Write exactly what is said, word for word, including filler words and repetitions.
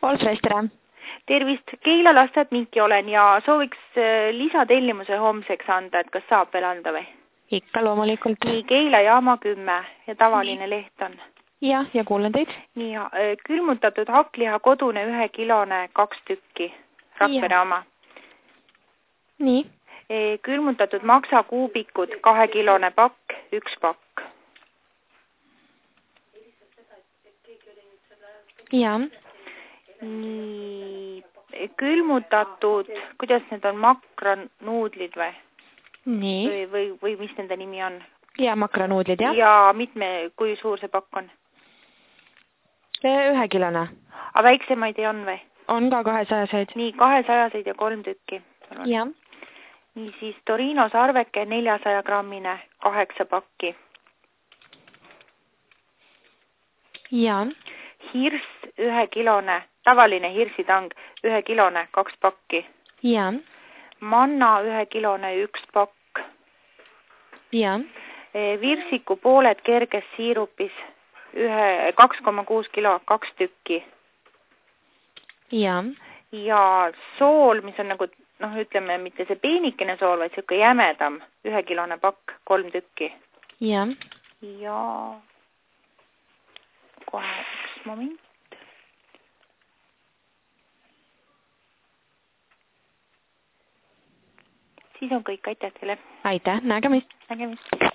Olfres, tere! Tervist, Keila lasteaed Minki olen ja sooviks lisatellimuse homseks anda, et kas saab veel anda või? Ikka loomulikult. Nii, Keila jaama kümme ja tavaline Nii. leht on. Ja, ja kuulen teid. Nii, külmutatud hakkliha kodune ühe kilone kaks tükki, Rakvere oma. Nii. Külmutatud maksakuubikud kahe kilone pakk, üks pakk. Ja. Nii, külmutatud, kuidas need on, makranuudlid või? Nii. Või, või, või mis nende nimi on? Ja, makranuudlid, jah. Ja mitme, kui suur see pakk on? Ühe kilone. A väiksemaid ei on või? On ka kahesajaseid. Nii, kahesajaseid ja kolm tükki. Ja. Nii, siis Torino sarveke neljasaja grammine kaheksa pakki. Ja. Hirs ühe kilone, tavaline hirsitang, ühe kilone, kaks pakki. Ja. Manna ühe kilone, üks pakk. Ja. Virsiku pooled kerges siirupis, ühe, kaks koma kuus kilo, kaks tükki. Ja. Ja sool, mis on nagu, noh, ütleme, mitte see peenikene sool, vaid siuke jämedam, ühe kilone pakk, kolm tükki. Ja. Ja kohe üks moment. Siis on kõik, aitäh teile. Aitäh, nägemist. Nägemist.